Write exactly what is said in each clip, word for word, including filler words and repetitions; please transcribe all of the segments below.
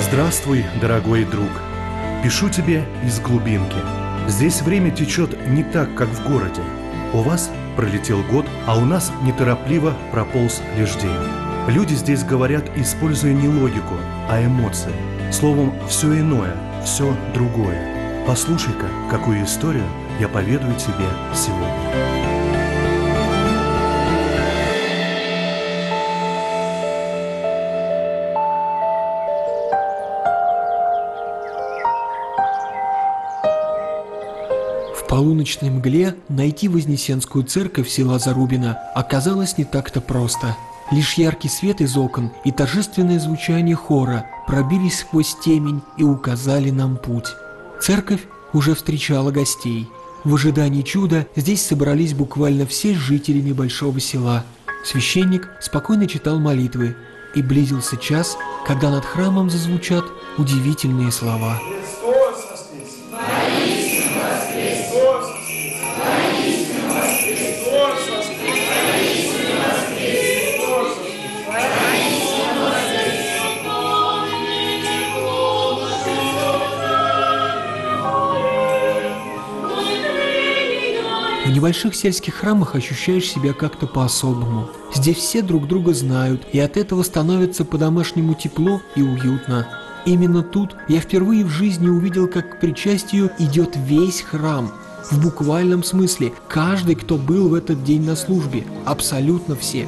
Здравствуй, дорогой друг. Пишу тебе из глубинки. Здесь время течет не так, как в городе. У вас пролетел год, а у нас неторопливо прополз лишь день. Люди здесь говорят, используя не логику, а эмоции. Словом, все иное, все другое. Послушай-ка, какую историю я поведаю тебе сегодня. В полуночной мгле найти Вознесенскую церковь села Зарубино оказалось не так-то просто. Лишь яркий свет из окон и торжественное звучание хора пробились сквозь темень и указали нам путь. Церковь уже встречала гостей. В ожидании чуда здесь собрались буквально все жители небольшого села. Священник спокойно читал молитвы, и близился час, когда над храмом зазвучат удивительные слова. В небольших сельских храмах ощущаешь себя как-то по-особому. Здесь все друг друга знают, и от этого становится по-домашнему тепло и уютно. Именно тут я впервые в жизни увидел, как к причастию идет весь храм. В буквальном смысле, каждый, кто был в этот день на службе. Абсолютно все.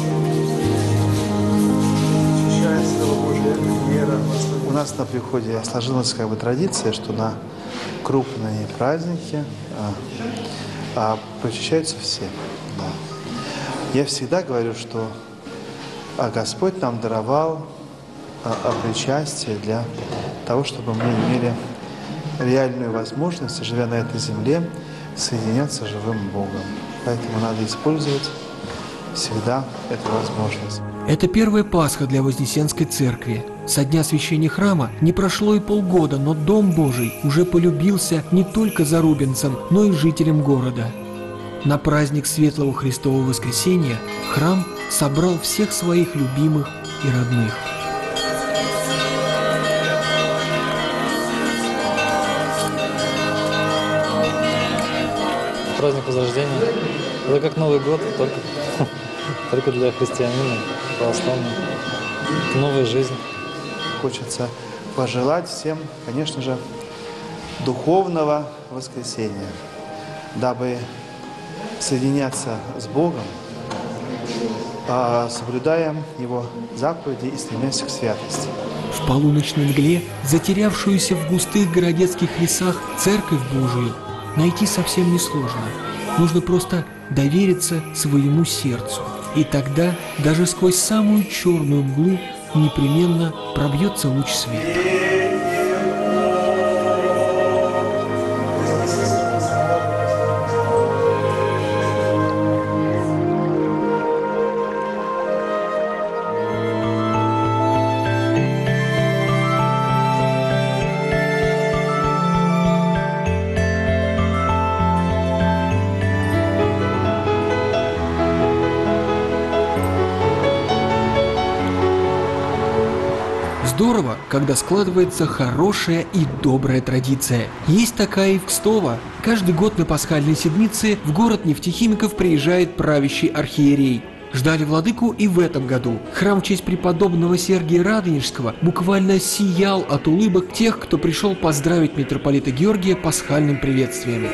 У нас на приходе сложилась как бы традиция, что на крупные праздники а, а, причащаются все. Да. Я всегда говорю, что а Господь нам даровал а, а причастие для того, чтобы мы имели реальную возможность, живя на этой земле, соединяться с живым Богом. Поэтому надо использовать всегда эту возможность. Это первая Пасха для Вознесенской церкви. Со дня освящения храма не прошло и полгода, но Дом Божий уже полюбился не только зарубинцам, но и жителям города. На праздник Светлого Христового Воскресения храм собрал всех своих любимых и родных. Праздник Возрождения – это как Новый год, только, только для христианина, православного. Новая жизнь. Хочется пожелать всем, конечно же, духовного воскресения, дабы соединяться с Богом, соблюдая Его заповеди и стремясь к святости. В полуночной мгле, затерявшуюся в густых городецких лесах Церковь Божию, найти совсем несложно. Нужно просто довериться своему сердцу. И тогда даже сквозь самую черную мглу непременно пробьется луч света. Здорово, когда складывается хорошая и добрая традиция. Есть такая и в Кстово. Каждый год на пасхальной седмице в город нефтехимиков приезжает правящий архиерей. Ждали владыку и в этом году. Храм в честь преподобного Сергия Радонежского буквально сиял от улыбок тех, кто пришел поздравить митрополита Георгия пасхальным приветствием.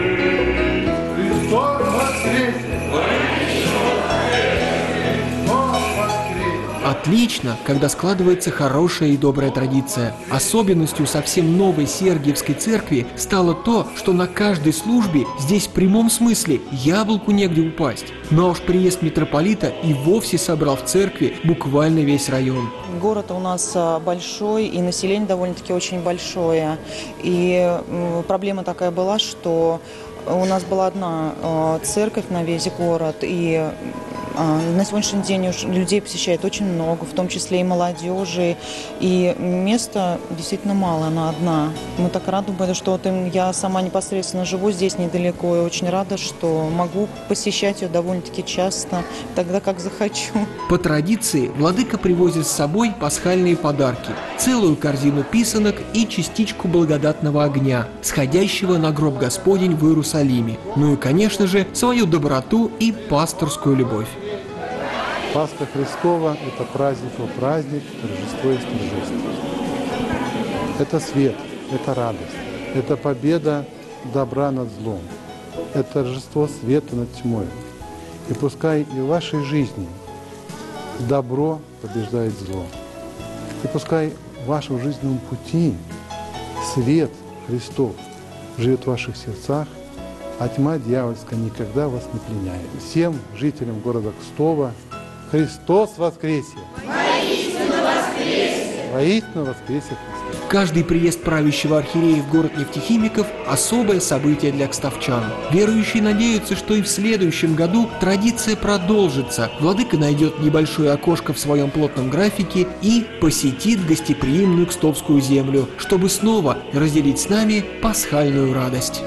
Отлично, когда складывается хорошая и добрая традиция. Особенностью совсем новой Сергиевской церкви стало то, что на каждой службе здесь в прямом смысле яблоку негде упасть. Но уж приезд митрополита и вовсе собрал в церкви буквально весь район. Город у нас большой, и население довольно-таки очень большое. И проблема такая была, что у нас была одна церковь на весь город, и На сегодняшний день уж людей посещает очень много, в том числе и молодежи, и места действительно мало, она одна. Мы так рады были, что вот я сама непосредственно живу здесь недалеко, и очень рада, что могу посещать ее довольно-таки часто, тогда как захочу. По традиции владыка привозит с собой пасхальные подарки, целую корзину писанок и частичку благодатного огня, сходящего на гроб Господень в Иерусалиме. Ну и, конечно же, свою доброту и пасторскую любовь. Пасха Христова – это праздник во праздник, торжество есть торжество. Это свет, это радость, это победа добра над злом, это торжество света над тьмой. И пускай и в вашей жизни добро побеждает зло. И пускай в вашем жизненном пути свет Христов живет в ваших сердцах, а тьма дьявольская никогда вас не пленяет. Всем жителям города Кстово Христос воскресе! Воистину воскресе! Воистину воскресе Христос! Каждый приезд правящего архиерея в город Нефтехимиков – особое событие для кстовчан. Верующие надеются, что и в следующем году традиция продолжится. Владыка найдет небольшое окошко в своем плотном графике и посетит гостеприимную кстовскую землю, чтобы снова разделить с нами пасхальную радость.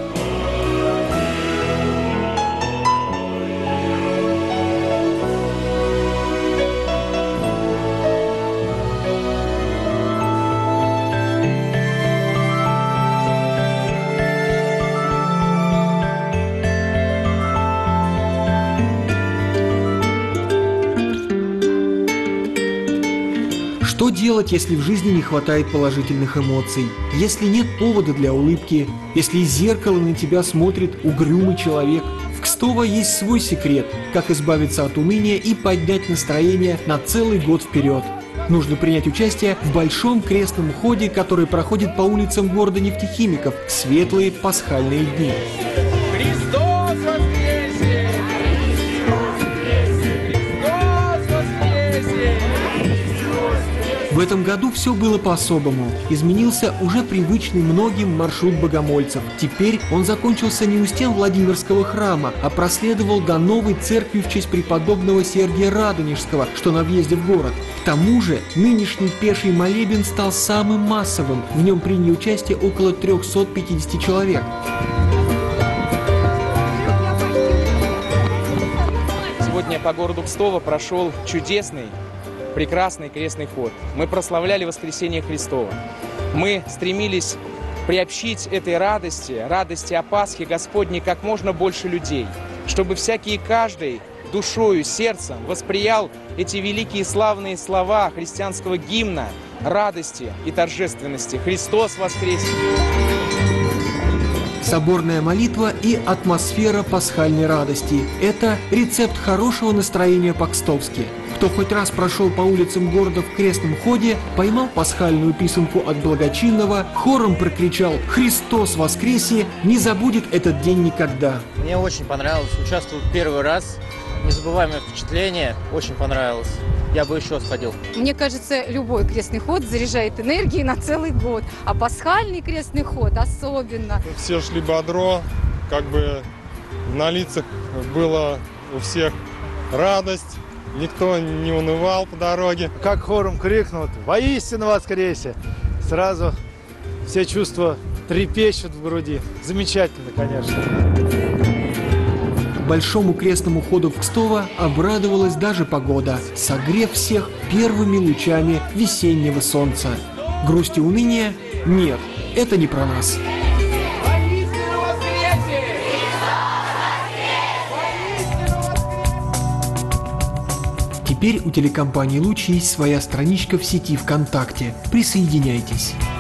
Что делать, если в жизни не хватает положительных эмоций, если нет повода для улыбки, если из зеркала на тебя смотрит угрюмый человек? В Кстово есть свой секрет, как избавиться от уныния и поднять настроение на целый год вперед. Нужно принять участие в большом крестном ходе, который проходит по улицам города Нефтехимиков в светлые пасхальные дни. Христос воскресе! Христос воскресе! В этом году все было по-особому. Изменился уже привычный многим маршрут богомольцев. Теперь он закончился не у стен Владимирского храма, а проследовал до новой церкви в честь преподобного Сергия Радонежского, что на въезде в город. К тому же нынешний пеший молебен стал самым массовым. В нем приняли участие около трёхсот пятидесяти человек. Сегодня по городу Кстово прошел чудесный, прекрасный крестный ход. Мы прославляли воскресение Христова. Мы стремились приобщить этой радости, радости о Пасхе Господней как можно больше людей, чтобы всякий и каждый душою, сердцем восприял эти великие славные слова христианского гимна радости и торжественности. Христос воскресе! Соборная молитва и атмосфера пасхальной радости – это рецепт хорошего настроения по-кстовски. Кто хоть раз прошел по улицам города в крестном ходе, поймал пасхальную писанку от благочинного, хором прокричал «Христос воскресе!», не забудет этот день никогда. Мне очень понравилось, участвовал первый раз, незабываемое впечатление, очень понравилось. Я бы еще сходил. Мне кажется, любой крестный ход заряжает энергией на целый год, а пасхальный крестный ход особенно. Все шли бодро, как бы на лицах была у всех радость, никто не унывал по дороге. Как хором крикнут «Воистину воскресе!», сразу все чувства трепещут в груди. Замечательно, конечно. Большому крестному ходу в Кстово обрадовалась даже погода, согрев всех первыми лучами весеннего солнца. Грусть и уныние? Нет, это не про нас. Теперь у телекомпании «Луч» есть своя страничка в сети ВКонтакте. Присоединяйтесь.